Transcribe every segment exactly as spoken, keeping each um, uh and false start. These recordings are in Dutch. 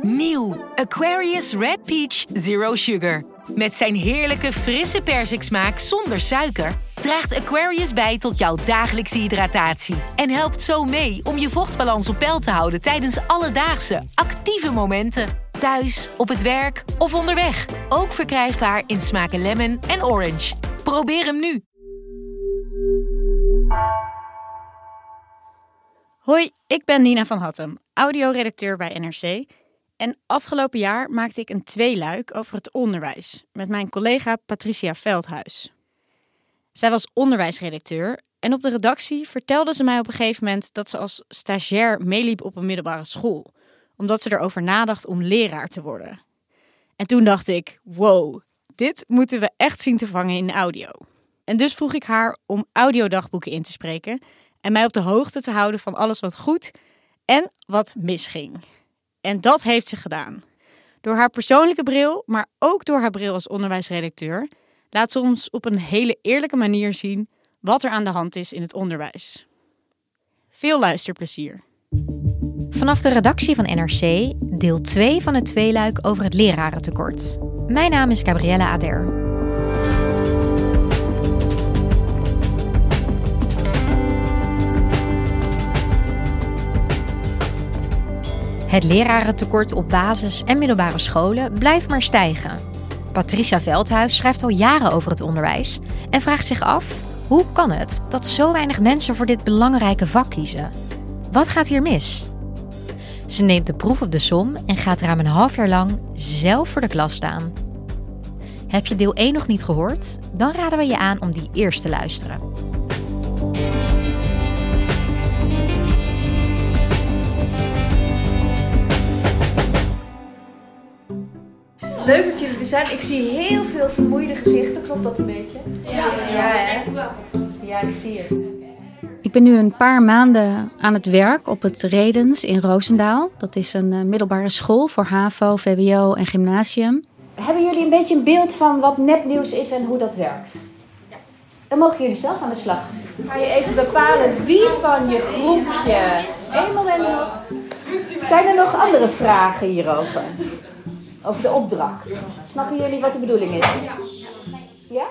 Nieuw Aquarius Red Peach Zero Sugar. Met zijn heerlijke frisse persiksmaak zonder suiker draagt Aquarius bij tot jouw dagelijkse hydratatie. En helpt zo mee om je vochtbalans op peil te houden tijdens alledaagse, actieve momenten. Thuis, op het werk of onderweg. Ook verkrijgbaar in smaken lemon en orange. Probeer hem nu. Hoi, ik ben Nina van Hattem, audioredacteur bij N R C. En afgelopen jaar maakte ik een tweeluik over het onderwijs met mijn collega Patricia Veldhuis. Zij was onderwijsredacteur en op de redactie vertelde ze mij op een gegeven moment dat ze als stagiair meeliep op een middelbare school, omdat ze erover nadacht om leraar te worden. En toen dacht ik, wow, dit moeten we echt zien te vangen in audio. En dus vroeg ik haar om audiodagboeken in te spreken en mij op de hoogte te houden van alles wat goed en wat misging. En dat heeft ze gedaan. Door haar persoonlijke bril, maar ook door haar bril als onderwijsredacteur, laat ze ons op een hele eerlijke manier zien wat er aan de hand is in het onderwijs. Veel luisterplezier. Vanaf de redactie van N R C, deel twee van het tweeluik over het lerarentekort. Mijn naam is Gabriella Ader. Het lerarentekort op basis- en middelbare scholen blijft maar stijgen. Patricia Veldhuis schrijft al jaren over het onderwijs en vraagt zich af: hoe kan het dat zo weinig mensen voor dit belangrijke vak kiezen? Wat gaat hier mis? Ze neemt de proef op de som en gaat ruim een half jaar lang zelf voor de klas staan. Heb je deel één nog niet gehoord? Dan raden we je aan om die eerst te luisteren. Leuk dat jullie er zijn. Ik zie heel veel vermoeide gezichten. Klopt dat een beetje? Ja, ja, ja, hè? Ja, ik zie het. Ik ben nu een paar maanden aan het werk op het Redens in Roosendaal. Dat is een uh, middelbare school voor HAVO, V W O en gymnasium. Hebben jullie een beetje een beeld van wat nepnieuws is en hoe dat werkt? Ja. Dan mogen jullie zelf aan de slag. Ga je even bepalen wie van je groepje... Eén moment nog. Zijn er nog andere vragen hierover? Over de opdracht. Snappen jullie wat de bedoeling is? Ja? Ja?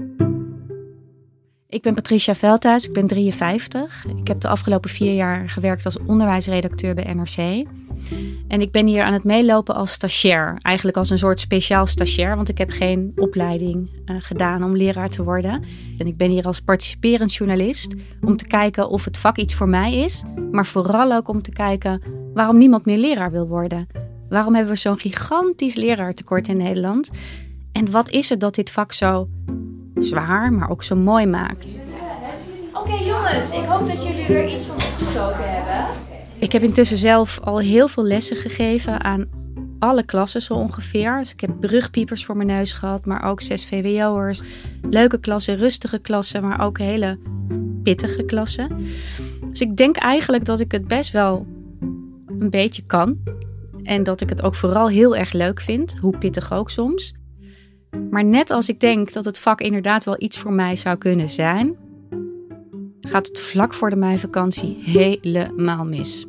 Ik ben Patricia Veldhuis, ik ben drieënvijftig. Ik heb de afgelopen vier jaar gewerkt als onderwijsredacteur bij N R C. En ik ben hier aan het meelopen als stagiair. Eigenlijk als een soort speciaal stagiair, want ik heb geen opleiding uh, gedaan om leraar te worden. En ik ben hier als participerend journalist om te kijken of het vak iets voor mij is. Maar vooral ook om te kijken waarom niemand meer leraar wil worden. Waarom hebben we zo'n gigantisch leraartekort in Nederland? En wat is het dat dit vak zo zwaar, maar ook zo mooi maakt? Oké okay, jongens, ik hoop dat jullie er iets van opgestoken hebben. Ik heb intussen zelf al heel veel lessen gegeven aan alle klassen zo ongeveer. Dus ik heb brugpiepers voor mijn neus gehad, maar ook zes V W O'ers. Leuke klassen, rustige klassen, maar ook hele pittige klassen. Dus ik denk eigenlijk dat ik het best wel een beetje kan. En dat ik het ook vooral heel erg leuk vind, hoe pittig ook soms. Maar net als ik denk dat het vak inderdaad wel iets voor mij zou kunnen zijn, gaat het vlak voor de meivakantie helemaal mis.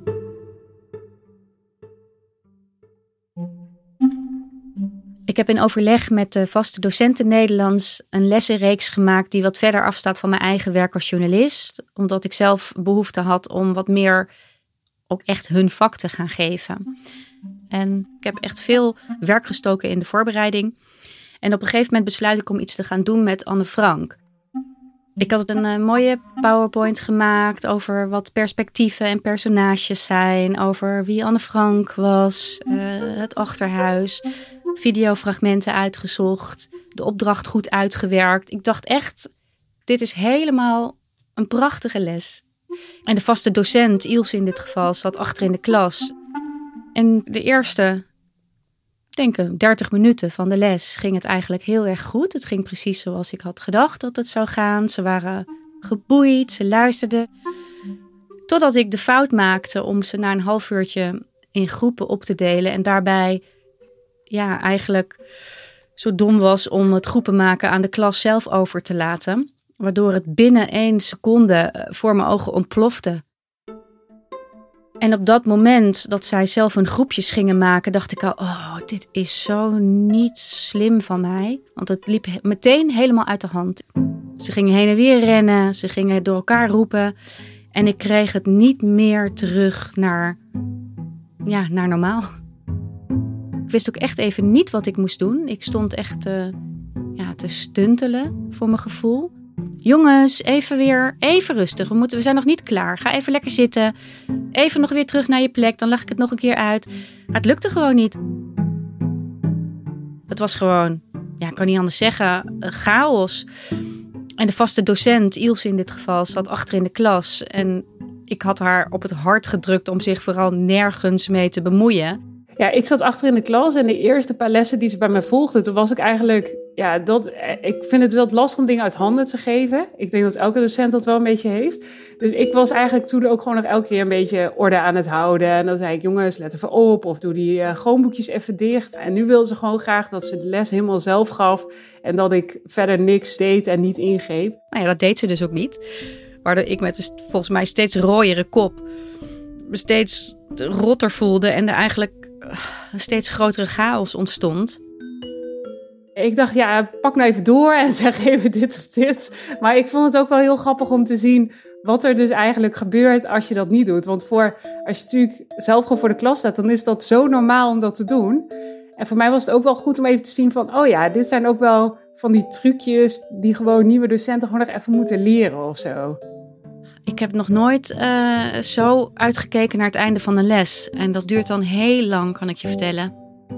Ik heb in overleg met de vaste docenten Nederlands een lessenreeks gemaakt die wat verder afstaat van mijn eigen werk als journalist. Omdat ik zelf behoefte had om wat meer ook echt hun vak te gaan geven. En ik heb echt veel werk gestoken in de voorbereiding. En op een gegeven moment besluit ik om iets te gaan doen met Anne Frank. Ik had een uh, mooie PowerPoint gemaakt over wat perspectieven en personages zijn. Over wie Anne Frank was, uh, het achterhuis, videofragmenten uitgezocht, de opdracht goed uitgewerkt. Ik dacht echt, dit is helemaal een prachtige les. En de vaste docent, Ilse in dit geval, zat achter in de klas. En de eerste, denk ik, dertig minuten van de les ging het eigenlijk heel erg goed. Het ging precies zoals ik had gedacht dat het zou gaan. Ze waren geboeid, ze luisterden. Totdat ik de fout maakte om ze na een half uurtje in groepen op te delen. En daarbij ja, eigenlijk zo dom was om het groepen maken aan de klas zelf over te laten. Waardoor het binnen één seconde voor mijn ogen ontplofte. En op dat moment dat zij zelf hun groepjes gingen maken, dacht ik al, oh, dit is zo niet slim van mij. Want het liep meteen helemaal uit de hand. Ze gingen heen en weer rennen, ze gingen door elkaar roepen. En ik kreeg het niet meer terug naar, ja, naar normaal. Ik wist ook echt even niet wat ik moest doen. Ik stond echt uh, ja, te stuntelen voor mijn gevoel. Jongens, even weer, even rustig. We, moeten, we zijn nog niet klaar. Ga even lekker zitten. Even nog weer terug naar je plek. Dan leg ik het nog een keer uit. Maar het lukte gewoon niet. Het was gewoon, ja, ik kan niet anders zeggen, chaos. En de vaste docent, Ilse in dit geval, zat achter in de klas. En ik had haar op het hart gedrukt om zich vooral nergens mee te bemoeien. Ja, ik zat achter in de klas en de eerste paar lessen die ze bij mij volgde, toen was ik eigenlijk, ja, dat, ik vind het wel lastig om dingen uit handen te geven. Ik denk dat elke docent dat wel een beetje heeft. Dus ik was eigenlijk toen ook gewoon nog elke keer een beetje orde aan het houden. En dan zei ik, jongens, let even op of doe die uh, schoonboekjes even dicht. En nu wilde ze gewoon graag dat ze de les helemaal zelf gaf en dat ik verder niks deed en niet ingreep. Nou ja, dat deed ze dus ook niet. Waardoor ik met een volgens mij steeds rooiere kop me steeds rotter voelde en er eigenlijk een steeds grotere chaos ontstond. Ik dacht, ja, pak nou even door en zeg even dit of dit. Maar ik vond het ook wel heel grappig om te zien wat er dus eigenlijk gebeurt als je dat niet doet. Want voor, als je natuurlijk zelf gewoon voor de klas staat, dan is dat zo normaal om dat te doen. En voor mij was het ook wel goed om even te zien van, oh ja, dit zijn ook wel van die trucjes die gewoon nieuwe docenten gewoon nog even moeten leren of zo. Ik heb nog nooit uh, zo uitgekeken naar het einde van een les. En dat duurt dan heel lang, kan ik je vertellen.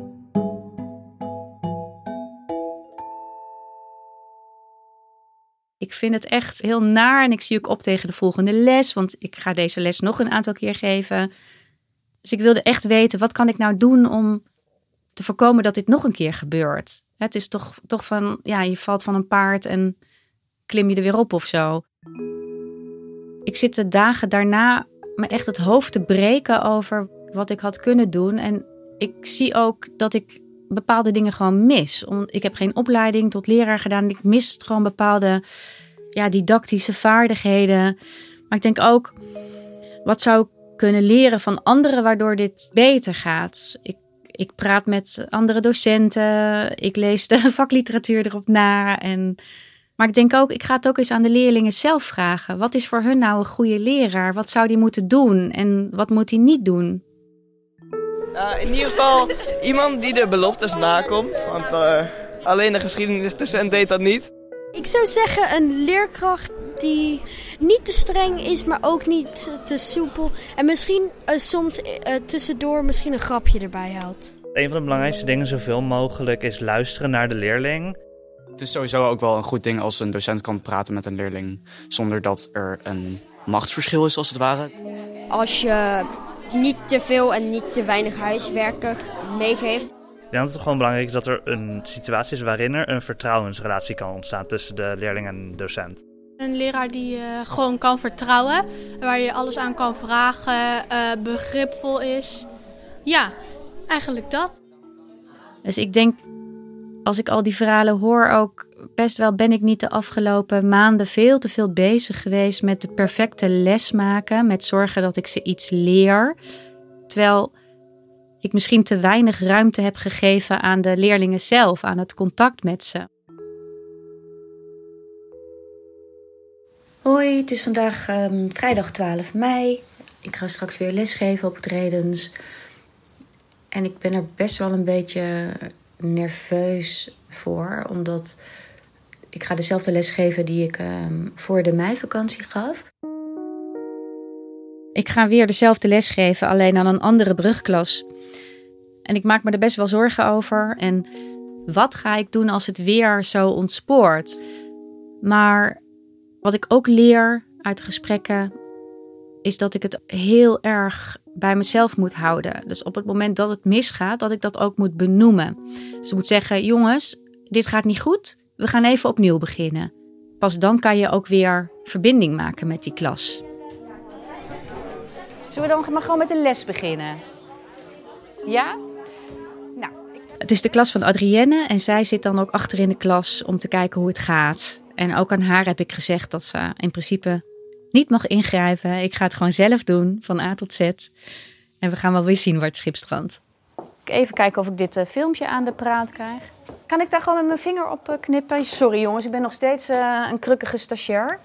Ik vind het echt heel naar en ik zie ook op tegen de volgende les. Want ik ga deze les nog een aantal keer geven. Dus ik wilde echt weten, wat kan ik nou doen om te voorkomen dat dit nog een keer gebeurt? Het is toch, toch van, ja, je valt van een paard en klim je er weer op of zo. Ik zit de dagen daarna me echt het hoofd te breken over wat ik had kunnen doen. En ik zie ook dat ik bepaalde dingen gewoon mis. Ik heb geen opleiding tot leraar gedaan. Ik mis gewoon bepaalde ja, didactische vaardigheden. Maar ik denk ook, wat zou ik kunnen leren van anderen waardoor dit beter gaat? Ik, ik praat met andere docenten. Ik lees de vakliteratuur erop na en... Maar ik denk ook, ik ga het ook eens aan de leerlingen zelf vragen. Wat is voor hun nou een goede leraar? Wat zou die moeten doen en wat moet hij niet doen? Uh, in ieder geval iemand die de beloftes nakomt. Want uh, alleen de geschiedenisdocent deed dat niet. Ik zou zeggen een leerkracht die niet te streng is, maar ook niet te soepel. En misschien uh, soms uh, tussendoor misschien een grapje erbij houdt. Een van de belangrijkste dingen zoveel mogelijk is luisteren naar de leerling. Het is sowieso ook wel een goed ding als een docent kan praten met een leerling zonder dat er een machtsverschil is, als het ware. Als je niet te veel en niet te weinig huiswerk meegeeft. Ik denk dat het gewoon belangrijk is dat er een situatie is waarin er een vertrouwensrelatie kan ontstaan tussen de leerling en de docent. Een leraar die je gewoon kan vertrouwen, waar je alles aan kan vragen, uh, begripvol is. Ja, eigenlijk dat. Dus ik denk, als ik al die verhalen hoor, ook best wel ben ik niet de afgelopen maanden veel te veel bezig geweest met de perfecte les maken. Met zorgen dat ik ze iets leer. Terwijl ik misschien te weinig ruimte heb gegeven aan de leerlingen zelf, aan het contact met ze. Hoi, het is vandaag um, vrijdag twaalf mei. Ik ga straks weer lesgeven op het Redens. En ik ben er best wel een beetje nerveus voor, omdat ik ga dezelfde les geven die ik um, voor de meivakantie gaf. Ik ga weer dezelfde les geven, alleen aan een andere brugklas. En ik maak me er best wel zorgen over. En wat ga ik doen als het weer zo ontspoort? Maar wat ik ook leer uit de gesprekken is dat ik het heel erg bij mezelf moet houden. Dus op het moment dat het misgaat, dat ik dat ook moet benoemen. Dus ik moet zeggen, jongens, dit gaat niet goed. We gaan even opnieuw beginnen. Pas dan kan je ook weer verbinding maken met die klas. Zullen we dan maar gewoon met de les beginnen? Ja? Nou. Het is de klas van Adrienne en zij zit dan ook achter in de klas om te kijken hoe het gaat. En ook aan haar heb ik gezegd dat ze in principe niet mag ingrijpen. Ik ga het gewoon zelf doen, van A tot Z. En we gaan wel weer zien waar het schip strandt. Even kijken of ik dit uh, filmpje aan de praat krijg. Kan ik daar gewoon met mijn vinger op uh, knippen? Sorry jongens, ik ben nog steeds uh, een krukkige stagiair.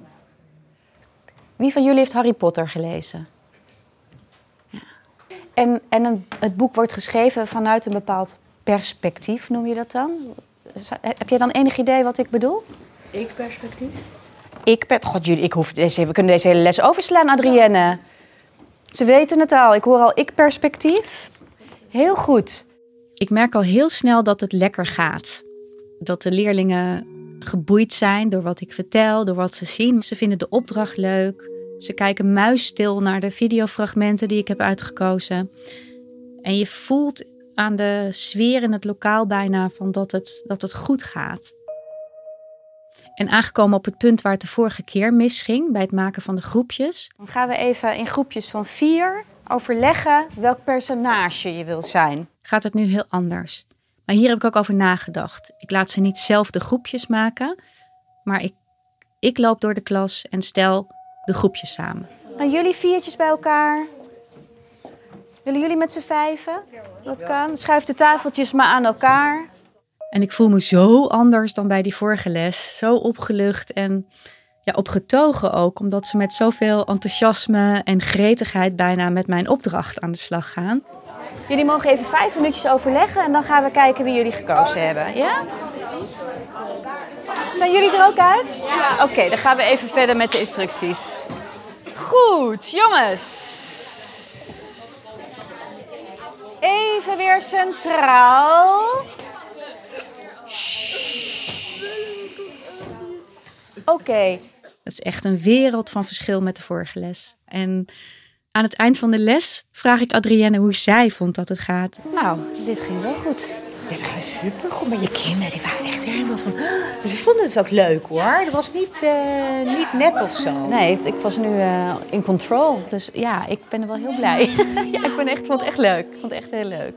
Wie van jullie heeft Harry Potter gelezen? Ja. En, en een, het boek wordt geschreven vanuit een bepaald perspectief, noem je dat dan? Heb je dan enig idee wat ik bedoel? Ik-perspectief? Ik per... God, jullie, ik hoef deze, we kunnen deze hele les overslaan, Adrienne. Ze weten het al. Ik hoor al ik-perspectief. Heel goed. Ik merk al heel snel dat het lekker gaat. Dat de leerlingen geboeid zijn door wat ik vertel, door wat ze zien. Ze vinden de opdracht leuk. Ze kijken muisstil naar de videofragmenten die ik heb uitgekozen. En je voelt aan de sfeer in het lokaal bijna van dat het, dat het goed gaat. En aangekomen op het punt waar het de vorige keer misging, bij het maken van de groepjes. Dan gaan we even in groepjes van vier overleggen welk personage je wil zijn. Gaat het nu heel anders. Maar hier heb ik ook over nagedacht. Ik laat ze niet zelf de groepjes maken, maar ik, ik loop door de klas en stel de groepjes samen. En jullie viertjes bij elkaar. Willen jullie met z'n vijven? Dat kan. Schuif de tafeltjes maar aan elkaar. En ik voel me zo anders dan bij die vorige les. Zo opgelucht en ja, opgetogen ook. Omdat ze met zoveel enthousiasme en gretigheid bijna met mijn opdracht aan de slag gaan. Jullie mogen even vijf minuutjes overleggen en dan gaan we kijken wie jullie gekozen hebben. Ja? Zijn jullie er ook uit? Ja. Oké, okay, dan gaan we even verder met de instructies. Goed, jongens. Even weer centraal. Oké. Okay. Dat is echt een wereld van verschil met de vorige les. En aan het eind van de les vraag ik Adrienne hoe zij vond dat het gaat. Nou, dit ging wel goed. Dit ging supergoed, maar je kinderen die waren echt helemaal van... Dus ik vond het ook leuk hoor. Het was niet, uh, niet nep of zo. Nee, ik was nu uh, in control. Dus ja, ik ben er wel heel blij. Ja, ik ben echt, vond het echt leuk. Ik vond het echt heel leuk.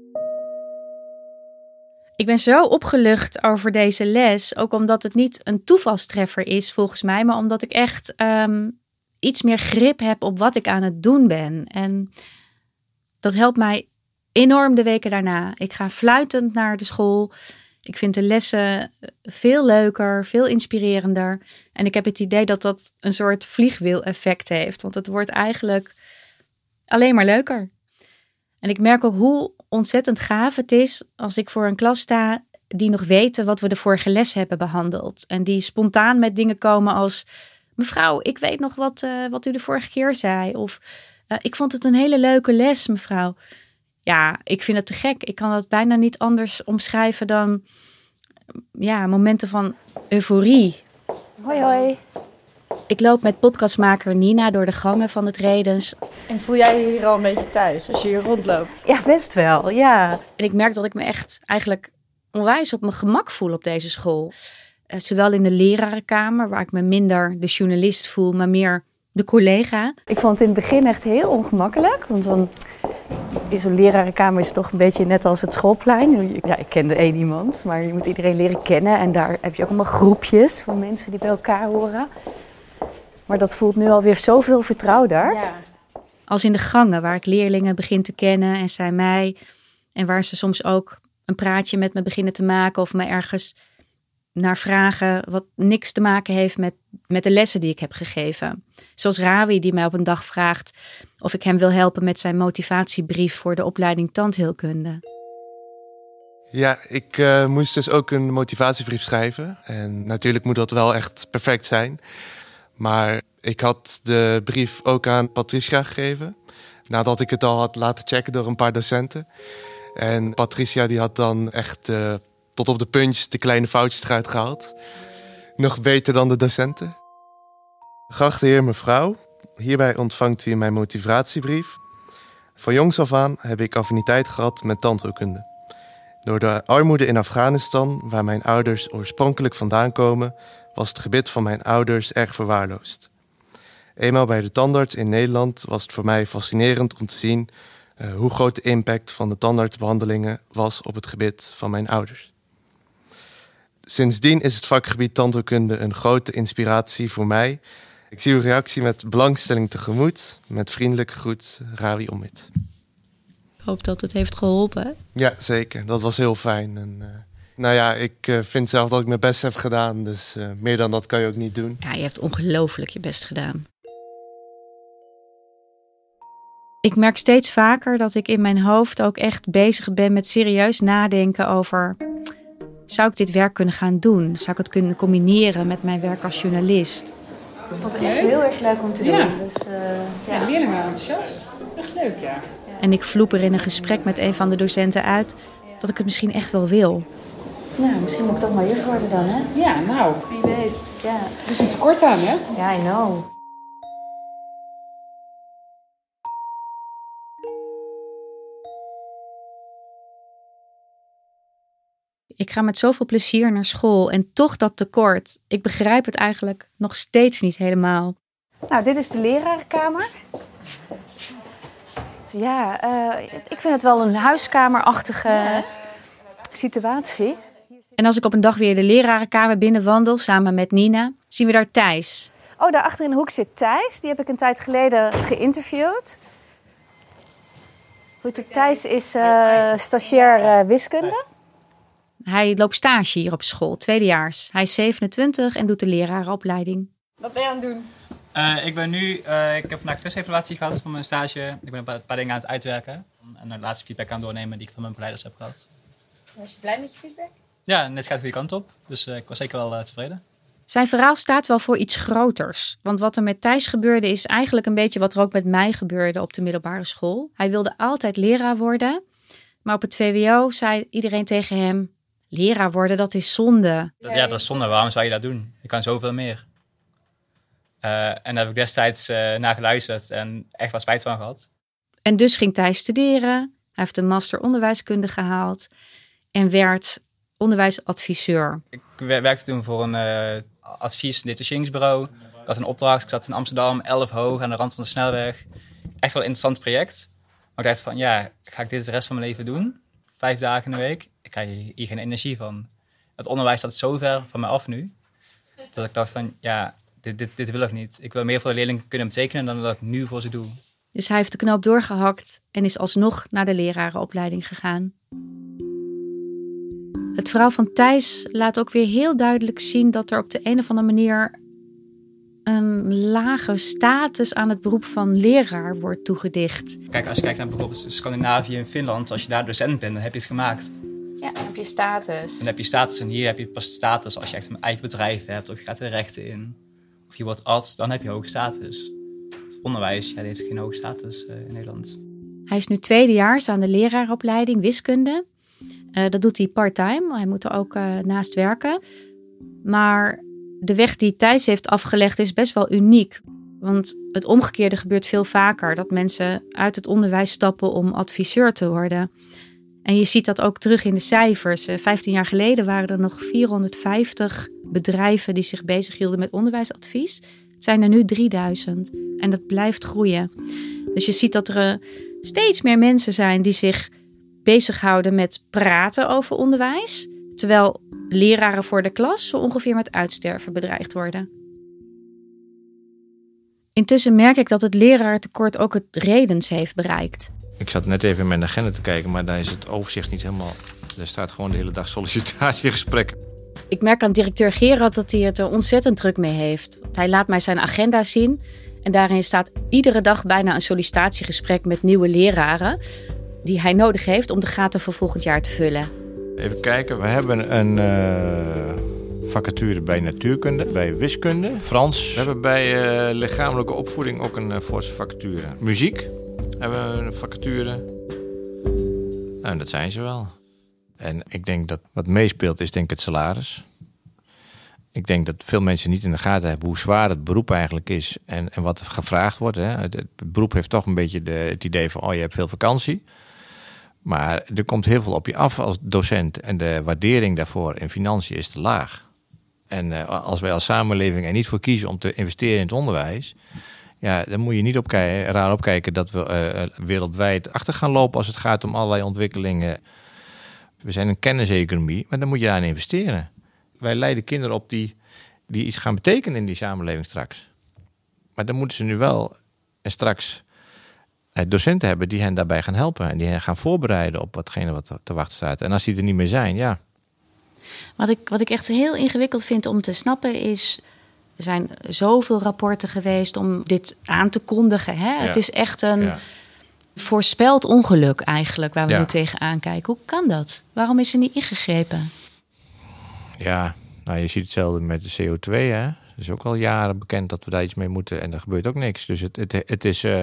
Ik ben zo opgelucht over deze les. Ook omdat het niet een toevalstreffer is volgens mij. Maar omdat ik echt um, iets meer grip heb op wat ik aan het doen ben. En dat helpt mij enorm de weken daarna. Ik ga fluitend naar de school. Ik vind de lessen veel leuker, veel inspirerender. En ik heb het idee dat dat een soort vliegwiel-effect heeft. Want het wordt eigenlijk alleen maar leuker. En ik merk ook hoe ontzettend gaaf het is als ik voor een klas sta die nog weten wat we de vorige les hebben behandeld. En die spontaan met dingen komen als... Mevrouw, ik weet nog wat, uh, wat u de vorige keer zei. Of uh, ik vond het een hele leuke les, mevrouw. Ja, ik vind het te gek. Ik kan dat bijna niet anders omschrijven dan ja, momenten van euforie. Hoi, hoi. Ik loop met podcastmaker Nina door de gangen van het Redens. En voel jij je hier al een beetje thuis als je hier rondloopt? Ja, best wel, ja. En ik merk dat ik me echt eigenlijk onwijs op mijn gemak voel op deze school. Uh, zowel in de lerarenkamer, waar ik me minder de journalist voel, maar meer de collega. Ik vond het in het begin echt heel ongemakkelijk. Want dan in zo'n lerarenkamer is het toch een beetje net als het schoolplein. Ja, ik kende één iemand, maar je moet iedereen leren kennen. En daar heb je ook allemaal groepjes van mensen die bij elkaar horen. Maar dat voelt nu alweer zoveel vertrouwder. Ja. Als in de gangen, waar ik leerlingen begin te kennen en zij mij. En waar ze soms ook een praatje met me beginnen te maken of me ergens naar vragen wat niks te maken heeft met, met de lessen die ik heb gegeven. Zoals Rawi, die mij op een dag vraagt of ik hem wil helpen met zijn motivatiebrief voor de opleiding tandheelkunde. Ja, ik uh, moest dus ook een motivatiebrief schrijven. En natuurlijk moet dat wel echt perfect zijn. Maar ik had de brief ook aan Patricia gegeven, nadat ik het al had laten checken door een paar docenten. En Patricia die had dan echt uh, tot op de puntjes de kleine foutjes eruit gehaald. Nog beter dan de docenten. Geachte heer, mevrouw, hierbij ontvangt u mijn motivatiebrief. Van jongs af aan heb ik affiniteit gehad met tandheelkunde. Door de armoede in Afghanistan, waar mijn ouders oorspronkelijk vandaan komen, was het gebit van mijn ouders erg verwaarloosd. Eenmaal bij de tandarts in Nederland was het voor mij fascinerend om te zien uh, hoe groot de impact van de tandartsbehandelingen was op het gebit van mijn ouders. Sindsdien is het vakgebied tandheelkunde een grote inspiratie voor mij Ik zie uw reactie met belangstelling tegemoet. Met vriendelijke groet, Rawi Omid. Ik hoop dat het heeft geholpen. Ja, zeker. Dat was heel fijn. En, uh, nou ja, ik uh, vind zelf dat ik mijn best heb gedaan. Dus uh, meer dan dat kan je ook niet doen. Ja, je hebt ongelooflijk je best gedaan. Ik merk steeds vaker dat ik in mijn hoofd ook echt bezig ben met serieus nadenken over... Zou ik dit werk kunnen gaan doen? Zou ik het kunnen combineren met mijn werk als journalist? Ik vond het echt heel erg leuk om te doen. Ja, dus, uh, ja. De leerlingen waren enthousiast. Echt leuk, ja. En ik vloep er in een gesprek met een van de docenten uit dat ik het misschien echt wel wil. Nou, misschien moet ik toch maar juf worden dan, hè? Ja, nou. Wie weet, ja. Er is een tekort aan, hè? Ja, I know. Ik ga met zoveel plezier naar school en toch dat tekort. Ik begrijp het eigenlijk nog steeds niet helemaal. Nou, dit is de lerarenkamer. Ja, uh, ik vind het wel een huiskamerachtige ja. situatie. En als ik op een dag weer de lerarenkamer binnenwandel samen met Nina, zien we daar Thijs. Oh, daar achter in de hoek zit Thijs. Die heb ik een tijd geleden geïnterviewd. Goed, Thijs is uh, stagiair uh, wiskunde. Hij loopt stage hier op school, tweedejaars. Hij is zevenentwintig en doet de lerarenopleiding. Wat ben je aan het doen? Uh, ik ben nu, uh, ik heb vandaag een testevaluatie gehad van mijn stage. Ik ben een paar, een paar dingen aan het uitwerken. En de laatste feedback aan het doornemen die ik van mijn begeleiders heb gehad. Was je blij met je feedback? Ja, en dit gaat de goede kant op. Dus uh, ik was zeker wel uh, tevreden. Zijn verhaal staat wel voor iets groters. Want wat er met Thijs gebeurde is eigenlijk een beetje wat er ook met mij gebeurde op de middelbare school. Hij wilde altijd leraar worden. Maar op het V W O zei iedereen tegen hem... Leraar worden, dat is zonde. Ja, dat is zonde. Waarom zou je dat doen? Je kan zoveel meer. Uh, en daar heb ik destijds uh, naar geluisterd en echt wel spijt van gehad. En dus ging Thijs studeren. Hij heeft een master onderwijskunde gehaald. En werd onderwijsadviseur. Ik werkte toen voor een uh, advies- en detacheringsbureau. Ik had een opdracht. Ik zat in Amsterdam, elf hoog, aan de rand van de snelweg. Echt wel een interessant project. Maar ik dacht van, ja, ga ik dit de rest van mijn leven doen? Vijf dagen in de week. Ik krijg hier geen energie van. Het onderwijs staat zo ver van mij af nu. Dat ik dacht van, ja, dit, dit, dit wil ik niet. Ik wil meer voor de leerlingen kunnen betekenen dan dat ik nu voor ze doe. Dus hij heeft de knoop doorgehakt en is alsnog naar de lerarenopleiding gegaan. Het verhaal van Thijs laat ook weer heel duidelijk zien dat er op de een of andere manier een lage status aan het beroep van leraar wordt toegedicht. Kijk, als je kijkt naar bijvoorbeeld Scandinavië en Finland, als je daar docent bent, dan heb je het gemaakt. Ja, dan heb je status. Dan heb je status en hier heb je pas status als je echt een eigen bedrijf hebt, of je gaat de rechten in, of je wordt arts, dan heb je hoge status. Het onderwijs, ja, die heeft geen hoge status uh, in Nederland. Hij is nu tweedejaars aan de leraaropleiding wiskunde. Uh, dat doet hij part-time, hij moet er ook uh, naast werken. Maar de weg die Thijs heeft afgelegd is best wel uniek. Want het omgekeerde gebeurt veel vaker. Dat mensen uit het onderwijs stappen om adviseur te worden. En je ziet dat ook terug in de cijfers. Vijftien jaar geleden waren er nog vierhonderdvijftig bedrijven die zich bezighielden met onderwijsadvies. Het zijn er nu drieduizend. En dat blijft groeien. Dus je ziet dat er steeds meer mensen zijn die zich bezighouden met praten over onderwijs. Terwijl leraren voor de klas zo ongeveer met uitsterven bedreigd worden. Intussen merk ik dat het lerarentekort ook het redens heeft bereikt. Ik zat net even in mijn agenda te kijken, maar daar is het overzicht niet helemaal. Er staat gewoon de hele dag sollicitatiegesprekken. Ik merk aan directeur Gerard dat hij het er ontzettend druk mee heeft. Hij laat mij zijn agenda zien. En daarin staat iedere dag bijna een sollicitatiegesprek met nieuwe leraren die hij nodig heeft om de gaten voor volgend jaar te vullen. Even kijken, we hebben een uh, vacature bij natuurkunde, bij wiskunde, Frans. We hebben bij uh, lichamelijke opvoeding ook een uh, forse vacature. Muziek hebben we een vacature. Nou, dat zijn ze wel. En ik denk dat wat meespeelt is denk ik het salaris. Ik denk dat veel mensen niet in de gaten hebben hoe zwaar het beroep eigenlijk is en, en wat er gevraagd wordt. Hè. Het, het beroep heeft toch een beetje de, het idee van, oh, je hebt veel vakantie. Maar er komt heel veel op je af als docent en de waardering daarvoor in financiën is te laag. En uh, als wij als samenleving er niet voor kiezen om te investeren in het onderwijs, ja, dan moet je niet opkijken, raar opkijken dat we uh, wereldwijd achter gaan lopen als het gaat om allerlei ontwikkelingen. We zijn een kenniseconomie, maar dan moet je daarin investeren. Wij leiden kinderen op die, die iets gaan betekenen in die samenleving straks. Maar dan moeten ze nu wel en straks docenten hebben die hen daarbij gaan helpen. En die hen gaan voorbereiden op watgene wat te wachten staat. En als die er niet meer zijn, ja. Wat ik, wat ik echt heel ingewikkeld vind om te snappen is... Er zijn zoveel rapporten geweest om dit aan te kondigen. Hè? Ja. Het is echt een ja. voorspeld ongeluk eigenlijk waar we ja. nu tegenaan kijken. Hoe kan dat? Waarom is er niet ingegrepen? Ja, nou je ziet hetzelfde met de C O twee. Hè? Het is ook al jaren bekend dat we daar iets mee moeten en er gebeurt ook niks. Dus het, het, het is... Uh,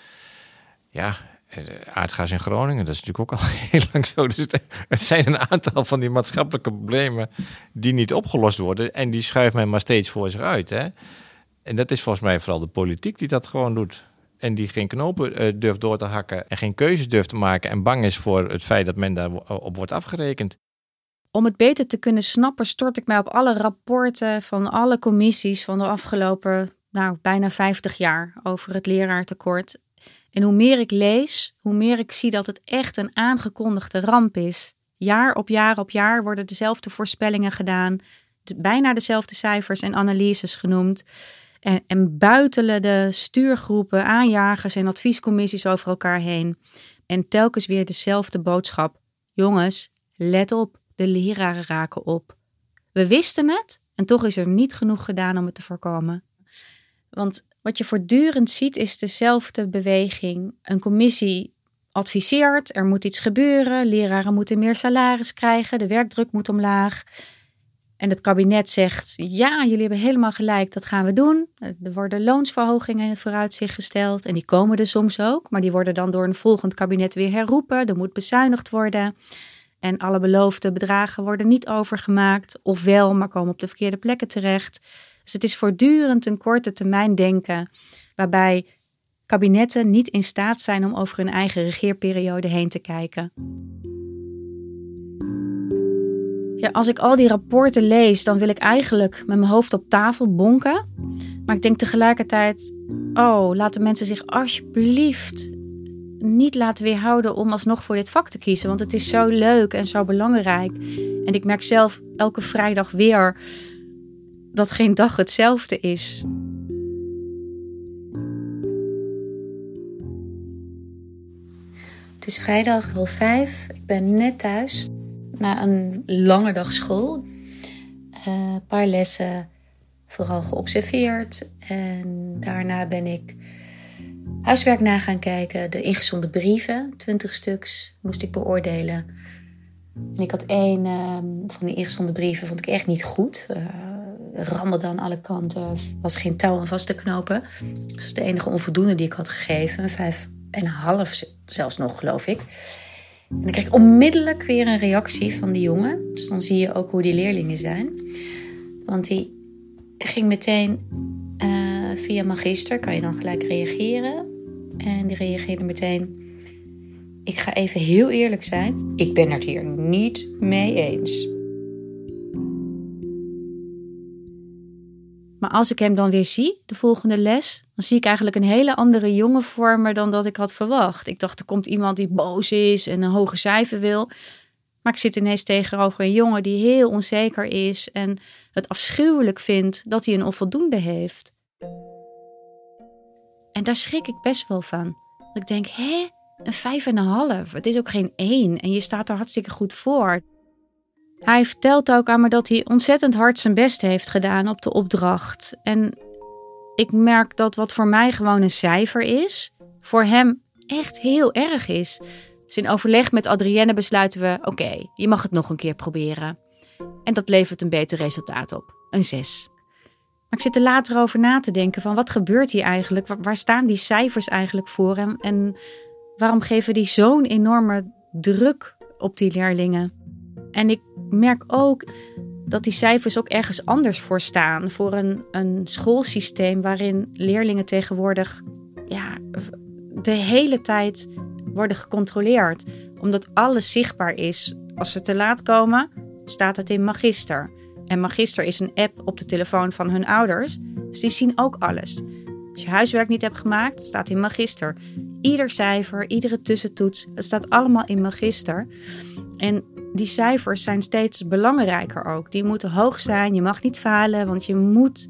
ja, aardgas in Groningen, dat is natuurlijk ook al heel lang zo. Dus het, het zijn een aantal van die maatschappelijke problemen die niet opgelost worden. En die schuift men maar steeds voor zich uit. Hè? En dat is volgens mij vooral de politiek die dat gewoon doet. En die geen knopen uh, durft door te hakken en geen keuzes durft te maken en bang is voor het feit dat men daarop wordt afgerekend. Om het beter te kunnen snappen stort ik mij op alle rapporten van alle commissies van de afgelopen nou, bijna vijftig jaar over het leraartekort. En hoe meer ik lees, hoe meer ik zie dat het echt een aangekondigde ramp is. Jaar op jaar op jaar worden dezelfde voorspellingen gedaan. Bijna dezelfde cijfers en analyses genoemd. En, en buitelen de stuurgroepen, aanjagers en adviescommissies over elkaar heen. En telkens weer dezelfde boodschap. Jongens, let op, de leraren raken op. We wisten het en toch is er niet genoeg gedaan om het te voorkomen. Want wat je voortdurend ziet is dezelfde beweging. Een commissie adviseert, er moet iets gebeuren. Leraren moeten meer salaris krijgen, de werkdruk moet omlaag. En het kabinet zegt, ja, jullie hebben helemaal gelijk, dat gaan we doen. Er worden loonsverhogingen in het vooruitzicht gesteld. En die komen er soms ook, maar die worden dan door een volgend kabinet weer herroepen. Er moet bezuinigd worden. En alle beloofde bedragen worden niet overgemaakt. Of wel, maar komen op de verkeerde plekken terecht. Dus het is voortdurend een korte termijn denken, waarbij kabinetten niet in staat zijn om over hun eigen regeerperiode heen te kijken. Ja, als ik al die rapporten lees, dan wil ik eigenlijk met mijn hoofd op tafel bonken. Maar ik denk tegelijkertijd, oh, laten mensen zich alsjeblieft niet laten weerhouden om alsnog voor dit vak te kiezen. Want het is zo leuk en zo belangrijk. En ik merk zelf elke vrijdag weer dat geen dag hetzelfde is. Het is vrijdag half vijf. Ik ben net thuis na een lange dag school. Een uh, paar lessen vooral geobserveerd. En daarna ben ik huiswerk na gaan kijken. De ingezonden brieven, twintig stuks, moest ik beoordelen. En ik had één uh, van die ingezonden brieven, vond ik echt niet goed. Uh, rammelde aan alle kanten, was geen touw aan vast te knopen. Dat is de enige onvoldoende die ik had gegeven. Een vijf en een half zelfs nog, geloof ik. En dan kreeg ik onmiddellijk weer een reactie van die jongen. Dus dan zie je ook hoe die leerlingen zijn. Want die ging meteen uh, via Magister, kan je dan gelijk reageren. En die reageerde meteen: ik ga even heel eerlijk zijn, ik ben het hier niet mee eens. Maar als ik hem dan weer zie, de volgende les, dan zie ik eigenlijk een hele andere jongen voor me dan dat ik had verwacht. Ik dacht, er komt iemand die boos is en een hoge cijfer wil. Maar ik zit ineens tegenover een jongen die heel onzeker is en het afschuwelijk vindt dat hij een onvoldoende heeft. En daar schrik ik best wel van. Want ik denk, hé, een vijf en een half. Het is ook geen één en je staat er hartstikke goed voor. Hij vertelt ook aan me dat hij ontzettend hard zijn best heeft gedaan op de opdracht. En ik merk dat wat voor mij gewoon een cijfer is, voor hem echt heel erg is. Dus in overleg met Adrienne besluiten we, oké, okay, je mag het nog een keer proberen. En dat levert een beter resultaat op, een zes. Maar ik zit er later over na te denken van, wat gebeurt hier eigenlijk? Waar, waar staan die cijfers eigenlijk voor? En, en waarom geven die zo'n enorme druk op die leerlingen? En ik merk ook dat die cijfers ook ergens anders voor staan. Voor een, een schoolsysteem waarin leerlingen tegenwoordig ja, de hele tijd worden gecontroleerd. Omdat alles zichtbaar is. Als ze te laat komen, staat het in Magister. En Magister is een app op de telefoon van hun ouders. Dus die zien ook alles. Als je huiswerk niet hebt gemaakt, staat in Magister. Ieder cijfer, iedere tussentoets, het staat allemaal in Magister. En die cijfers zijn steeds belangrijker ook. Die moeten hoog zijn, je mag niet falen, want je moet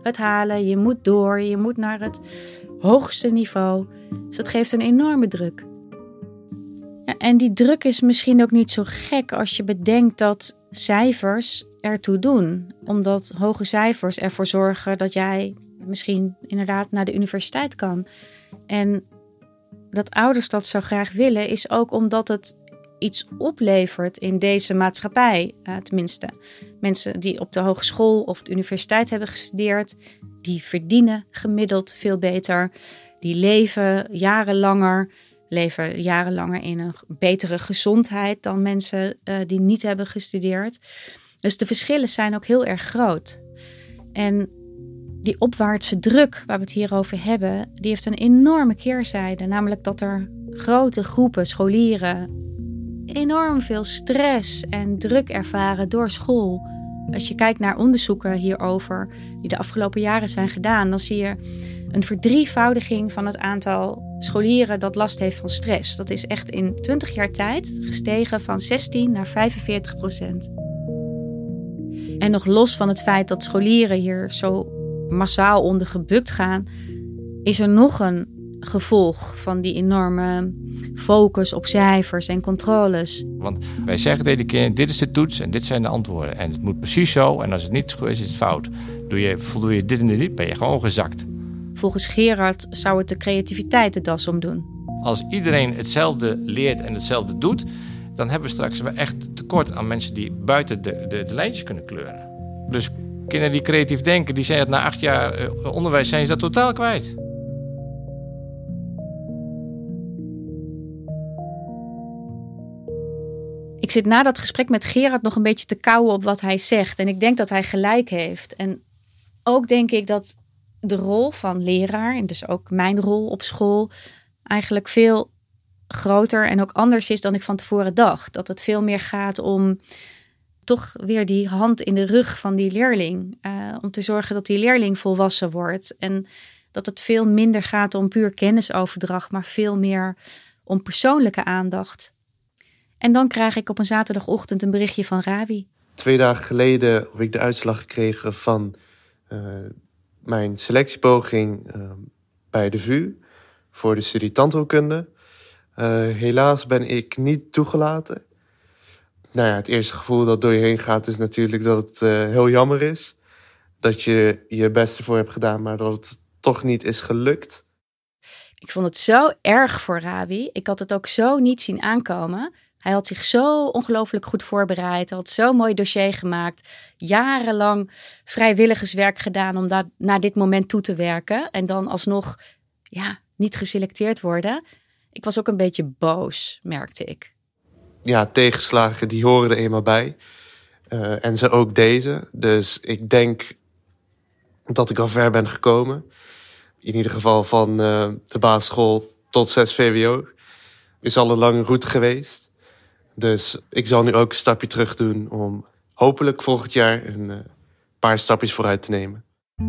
het halen, je moet door, je moet naar het hoogste niveau. Dus dat geeft een enorme druk. Ja, en die druk is misschien ook niet zo gek als je bedenkt dat cijfers ertoe doen. Omdat hoge cijfers ervoor zorgen dat jij misschien inderdaad naar de universiteit kan. En dat ouders dat zo graag willen is ook omdat het iets oplevert in deze maatschappij. Uh, tenminste, mensen die op de hogeschool of de universiteit hebben gestudeerd, die verdienen gemiddeld veel beter. Die leven jarenlanger, leven jarenlanger in een betere gezondheid dan mensen uh, die niet hebben gestudeerd. Dus de verschillen zijn ook heel erg groot. En die opwaartse druk waar we het hier over hebben, die heeft een enorme keerzijde. Namelijk dat er grote groepen scholieren enorm veel stress en druk ervaren door school. Als je kijkt naar onderzoeken hierover die de afgelopen jaren zijn gedaan, dan zie je een verdrievoudiging van het aantal scholieren dat last heeft van stress. Dat is echt in twintig jaar tijd gestegen van zestien naar vijfenveertig procent. En nog los van het feit dat scholieren hier zo massaal onder gebukt gaan, is er nog een gevolg van die enorme focus op cijfers en controles. Want wij zeggen tegen de kinderen, dit is de toets en dit zijn de antwoorden. En het moet precies zo en als het niet zo is, is het fout. Doe je, voldoe je dit en dit, ben je gewoon gezakt. Volgens Gerard zou het de creativiteit de das omdoen. Als iedereen hetzelfde leert en hetzelfde doet, dan hebben we straks echt tekort aan mensen die buiten de, de, de lijntjes kunnen kleuren. Dus kinderen die creatief denken, die zijn het na acht jaar onderwijs zijn ze dat totaal kwijt. Ik zit na dat gesprek met Gerard nog een beetje te kauwen op wat hij zegt. En ik denk dat hij gelijk heeft. En ook denk ik dat de rol van leraar, en dus ook mijn rol op school, eigenlijk veel groter en ook anders is dan ik van tevoren dacht. Dat het veel meer gaat om toch weer die hand in de rug van die leerling. Uh, om te zorgen dat die leerling volwassen wordt. En dat het veel minder gaat om puur kennisoverdracht, maar veel meer om persoonlijke aandacht. En dan krijg ik op een zaterdagochtend een berichtje van Ravi. Twee dagen geleden heb ik de uitslag gekregen van uh, mijn selectiepoging uh, bij de V U voor de studie tandheelkunde. Uh, helaas ben ik niet toegelaten. Nou ja, het eerste gevoel dat door je heen gaat is natuurlijk dat het uh, heel jammer is. Dat je je best ervoor hebt gedaan, maar dat het toch niet is gelukt. Ik vond het zo erg voor Ravi. Ik had het ook zo niet zien aankomen. Hij had zich zo ongelooflijk goed voorbereid. Hij had zo'n mooi dossier gemaakt. Jarenlang vrijwilligerswerk gedaan om daar naar dit moment toe te werken. En dan alsnog ja, niet geselecteerd worden. Ik was ook een beetje boos, merkte ik. Ja, tegenslagen die horen er eenmaal bij. Uh, en zo ook deze. Dus ik denk dat ik al ver ben gekomen. In ieder geval van uh, de basisschool tot zes V W O. Is al een lange route geweest. Dus ik zal nu ook een stapje terug doen om hopelijk volgend jaar een uh, paar stapjes vooruit te nemen.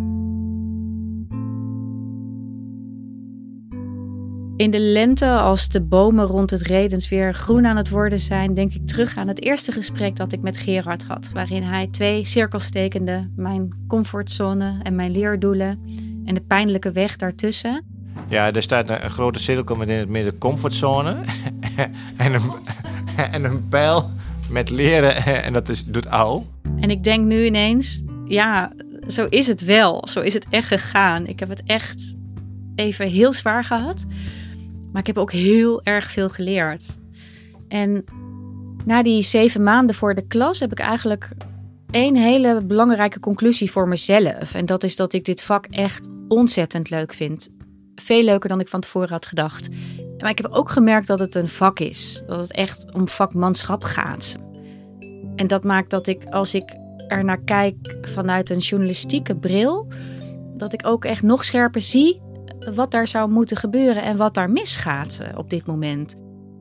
In de lente, als de bomen rond het Redens weer groen aan het worden zijn, denk ik terug aan het eerste gesprek dat ik met Gerard had. Waarin hij twee cirkels tekende, mijn comfortzone en mijn leerdoelen en de pijnlijke weg daartussen. Ja, er staat een, een grote cirkel met in het midden comfortzone en, een, en een pijl met leren en dat is, doet au. En ik denk nu ineens, ja, zo is het wel. Zo is het echt gegaan. Ik heb het echt even heel zwaar gehad. Maar ik heb ook heel erg veel geleerd. En na die zeven maanden voor de klas heb ik eigenlijk één hele belangrijke conclusie voor mezelf. En dat is dat ik dit vak echt ontzettend leuk vind. Veel leuker dan ik van tevoren had gedacht. Maar ik heb ook gemerkt dat het een vak is. Dat het echt om vakmanschap gaat. En dat maakt dat ik, als ik er naar kijk vanuit een journalistieke bril, dat ik ook echt nog scherper zie wat daar zou moeten gebeuren en wat daar misgaat op dit moment.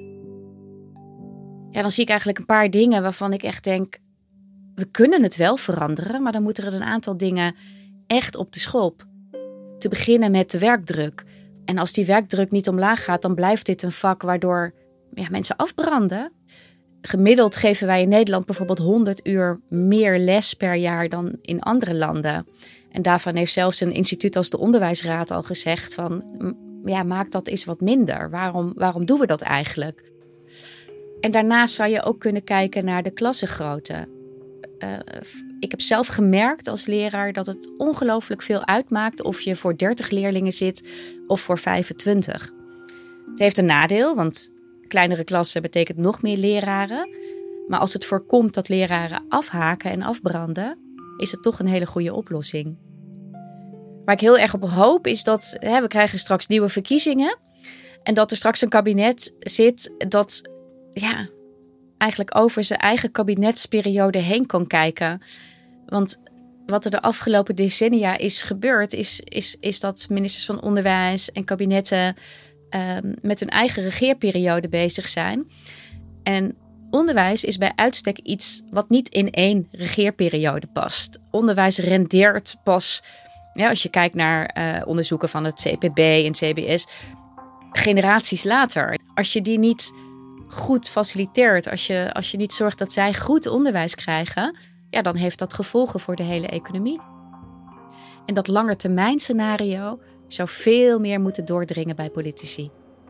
Ja, dan zie ik eigenlijk een paar dingen waarvan ik echt denk, we kunnen het wel veranderen, maar dan moeten er een aantal dingen echt op de schop. Te beginnen met de werkdruk. En als die werkdruk niet omlaag gaat, dan blijft dit een vak waardoor ja, mensen afbranden. Gemiddeld geven wij in Nederland bijvoorbeeld honderd uur meer les per jaar dan in andere landen. En daarvan heeft zelfs een instituut als de Onderwijsraad al gezegd van, ja, maak dat eens wat minder. Waarom, waarom doen we dat eigenlijk? En daarnaast zou je ook kunnen kijken naar de klassengrootte. Uh, ik heb zelf gemerkt als leraar dat het ongelooflijk veel uitmaakt of je voor dertig leerlingen zit of voor vijfentwintig. Het heeft een nadeel, want kleinere klassen betekent nog meer leraren. Maar als het voorkomt dat leraren afhaken en afbranden, is het toch een hele goede oplossing. Waar ik heel erg op hoop is dat hè, we krijgen straks nieuwe verkiezingen. En dat er straks een kabinet zit dat ja, eigenlijk over zijn eigen kabinetsperiode heen kan kijken. Want wat er de afgelopen decennia is gebeurd, is, is, is dat ministers van Onderwijs en kabinetten uh, met hun eigen regeerperiode bezig zijn. En onderwijs is bij uitstek iets wat niet in één regeerperiode past. Onderwijs rendeert pas, ja, als je kijkt naar uh, onderzoeken van het C P B en C B S, generaties later. Als je die niet goed faciliteert, als je, als je niet zorgt dat zij goed onderwijs krijgen, ja, dan heeft dat gevolgen voor de hele economie. En dat langetermijnscenario zou veel meer moeten doordringen bij politici.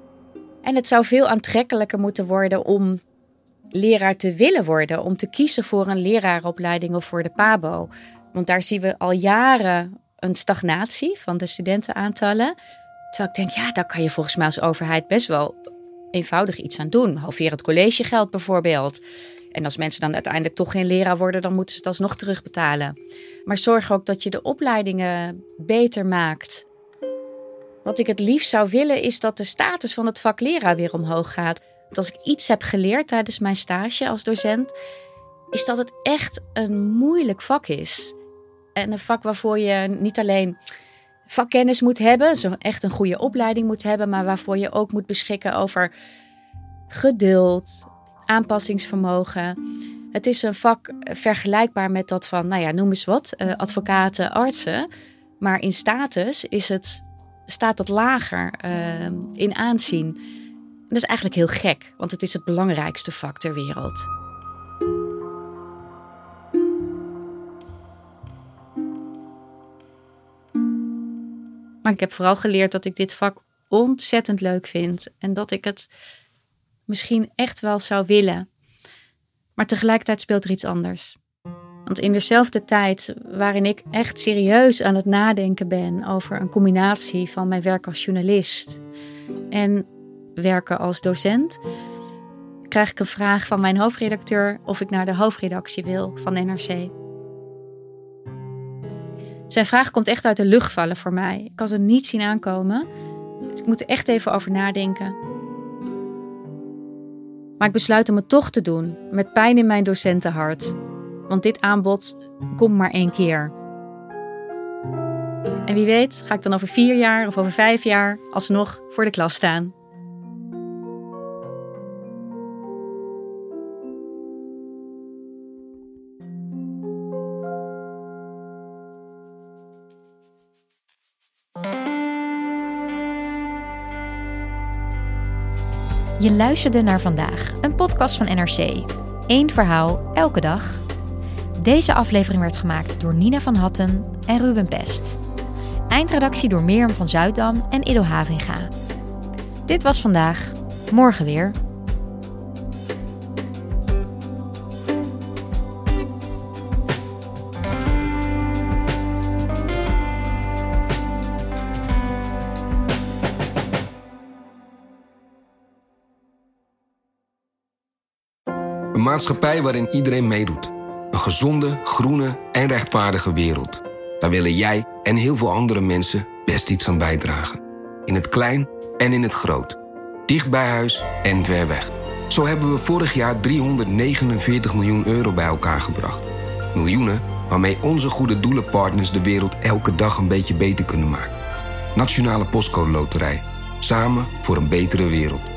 En het zou veel aantrekkelijker moeten worden om leraar te willen worden, om te kiezen voor een leraaropleiding of voor de P A B O. Want daar zien we al jaren een stagnatie van de studentenaantallen. Terwijl ik denk, ja, daar kan je volgens mij als overheid best wel eenvoudig iets aan doen. Halveer het collegegeld bijvoorbeeld. En als mensen dan uiteindelijk toch geen leraar worden, dan moeten ze het alsnog terugbetalen. Maar zorg ook dat je de opleidingen beter maakt. Wat ik het liefst zou willen is dat de status van het vak leraar weer omhoog gaat. Want als ik iets heb geleerd tijdens mijn stage als docent, is dat het echt een moeilijk vak is. En een vak waarvoor je niet alleen vakkennis moet hebben, zo echt een goede opleiding moet hebben, maar waarvoor je ook moet beschikken over geduld, aanpassingsvermogen. Het is een vak vergelijkbaar met dat van, nou ja, noem eens wat, uh, advocaten, artsen. Maar in status is het, staat dat lager uh, in aanzien. En dat is eigenlijk heel gek, want het is het belangrijkste vak ter wereld. Maar ik heb vooral geleerd dat ik dit vak ontzettend leuk vind. En dat ik het misschien echt wel zou willen. Maar tegelijkertijd speelt er iets anders. Want in dezelfde tijd waarin ik echt serieus aan het nadenken ben over een combinatie van mijn werk als journalist en werken als docent, krijg ik een vraag van mijn hoofdredacteur of ik naar de hoofdredactie wil van N R C. Zijn vraag komt echt uit de lucht vallen voor mij. Ik had het niet zien aankomen. Dus ik moet er echt even over nadenken. Maar ik besluit om het toch te doen. Met pijn in mijn docentenhart. Want dit aanbod komt maar één keer. En wie weet ga ik dan over vier jaar of over vijf jaar alsnog voor de klas staan. Je luisterde naar Vandaag, een podcast van N R C. Eén verhaal, elke dag. Deze aflevering werd gemaakt door Nina van Hatten en Ruben Pest. Eindredactie door Mirjam van Zuiddam en Ido Havinga. Dit was Vandaag, morgen weer. Een maatschappij waarin iedereen meedoet. Een gezonde, groene en rechtvaardige wereld. Daar willen jij en heel veel andere mensen best iets aan bijdragen. In het klein en in het groot. Dicht bij huis en ver weg. Zo hebben we vorig jaar driehonderdnegenenveertig miljoen euro bij elkaar gebracht. Miljoenen waarmee onze goede doelenpartners de wereld elke dag een beetje beter kunnen maken. Nationale Postcode Loterij. Samen voor een betere wereld.